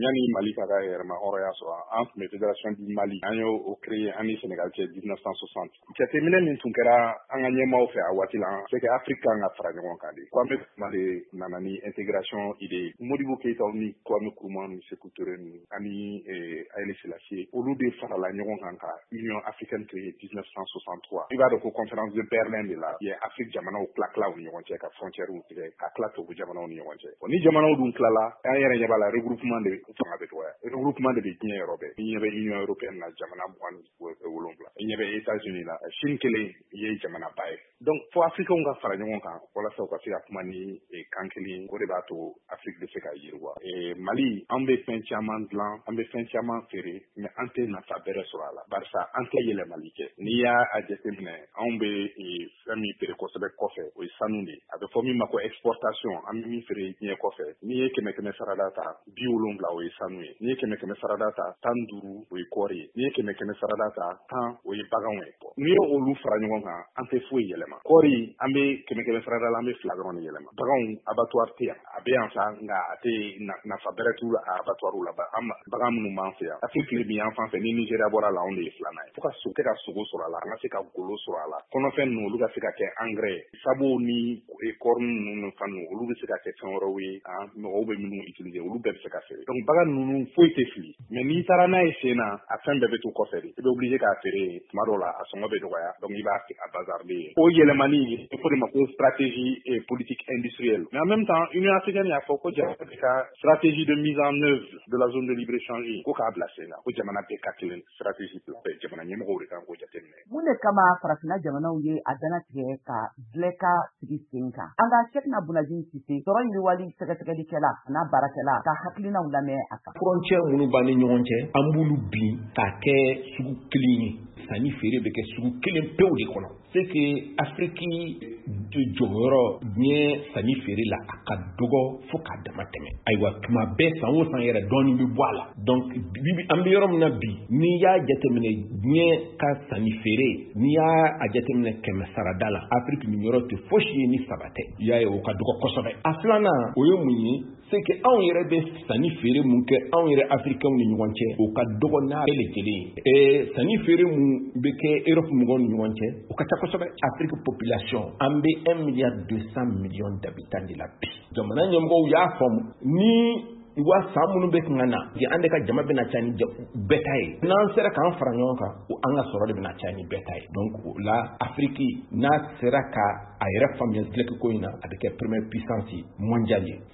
Yani Mali ka yɛrɛma hɔrɔnya sɔrɔ an tun bɛ Fédération du Mali an y'o créé an ni Sénégal cɛ 1960 jateminɛ min tun kɛra an ka ɲɛmaaw fɛ a waati la c'est que Afrique kan ka fara ɲɔgɔn kan de Kwame Nkrumah de nana ni intégration idée Modibo Keita ni Kwame Nkrumah ni Sékou Touré ni ani Haïlé Sélassié olu de farala ɲɔgɔn kan ka Union africaine créée 1963 i b'a dɔn ko conférence de Berlin de la ye Afrique jamanaw tila u ni ɲɔgɔn cɛ ka frontières tigɛ ka tila tubabu jamanaw ni ɲɔgɔn cɛ ni jamanaw dun tilala an yɛrɛ ɲɛ b'a la regroupement de fanga bɛ dɔgɔya regroupement de bɛ diɲɛ yɔrɔ bɛɛ i ɲɛ bɛ Union européenne na jamana 27 i ɲɛ bɛ États-Unis la Chine kelen ye jamana ba ye donc fo africains ka fara ɲɔgɔn kan walasa u ka se ka kuma ni kan kelen o de b'a to Afrique bɛ se ka yiriwa Mali an bɛ fɛn caman dilan an bɛ fɛn caman feere mais an tɛ nafa bɛrɛ sɔrɔ a la barisa an tɛ yɛlɛmali kɛ n'i y'a jateminɛ anw bɛ fɛn min feere kosɛbɛ kɔfɛ o ye sanu de a bɛ fɔ min ma ko exportation an bɛ min feere diɲɛ kɔfɛ n'i ye 100 sarada ta 70 o ye sanu ye n'i ye 100 sarada ta 15 o ye kɔɔri ye n'i ye 100 sarada ta 10 o ye baganw ye n'i ye olu fara ɲɔgɔn kan an tɛ foyi yɛlɛma kɔɔri an bɛ 100 sarada la an bɛ 2 dɔrɔn de yɛlɛma baganw abattoir tɛ yan a bɛ yan sa nka a tɛ nafa bɛrɛ t'u la a abattoirw la bagan minnu b'an fɛ yan Afrique tile bin yan fan fɛ ni Nigeria bɔra la anw de ye 2nan ye fo ka sogo sɔrɔ a la an ka se ka golo sɔrɔ a la kɔnɔfɛn ninnu olu ka se ka kɛ engrais sabo ni kɔɔri ninnu ni fan ninnu olu bɛ se ka kɛ fɛn wɛrɛw ye mɔgɔw bɛ minnu utiliser olu bɛɛ bɛ se ka feere donc bagan ninnu foyi tɛ fili mais n'i taara n'a ye sen na a fɛn bɛɛ bɛ to kɔfɛ de i bɛ obligé k'a feere tuma dɔw la a sɔngɔ bɛ dɔgɔya donc i b'a bazarder ye o yɛlɛmani il faut de ma ko stratégie politique industrielle mais en même temps Union africaine y'a fɔ ko jamana bɛ ka stratégie de mise en œuvre de la zone de libre-échange ko k'a bila sen na ko jamana bɛɛ ka kelen stratégie bila jamana ɲɛmɔgɔw de kan k'o jateminɛ mun de kama farafinna jamanaw ye a danatigɛ ka Blɛka sigi sen kan an ka Sɛkina Boulaji Sise sɔrɔ yiriwali sɛgɛsɛgɛlikɛla n'a baarakɛla ka hakilinaw lamɛn a kan frontière minnu b'an ni ɲɔgɔn cɛ an b'olu bin k'a kɛ sugu kelen ye sanni feere bɛ kɛ sugu kelen pewu de kɔnɔ c'est que Afrique jɔyɔrɔ diɲɛ sanni feere la a ka dɔgɔ fo k'a dama tɛmɛ ayiwa tuma bɛɛ san o san yɛrɛ dɔɔnin bɛ bɔ a la donc an bɛ yɔrɔ min na bi n'i y'a jateminɛ diɲɛ ka sanni feere n'i y'a jateminɛ 100 sarada la Afrique nin yɔrɔ tɛ fosi ye ni 3 tɛ i y'a ye o ka dɔgɔ kosɛbɛ a filanan o ye mun ye c'est que anw yɛrɛ bɛ sanni feere mun kɛ anw yɛrɛ africains ni ɲɔgɔn cɛ o ka dɔgɔ n'a bɛɛ lajɛlen ye sanni feere mun bɛ kɛ Europe mɔgɔw ni ɲɔgɔn cɛ o ka ca kosɛbɛ Afrique population an bɛ 1,2 milliard d'habitants de la bi jamana ɲɛmɔgɔw y'a faamu ni wa san minnu bɛ kan na an de ka jama bɛna caya ni bɛɛ ta ye n'an sera k'an fara ɲɔgɔn kan an ka sɔrɔ de bɛna caya ni bɛɛ ta ye donc o la Afrique n'a sera ka a yɛrɛ faamuya dilɛki ko in na a bɛ kɛ première puissance mondiale ye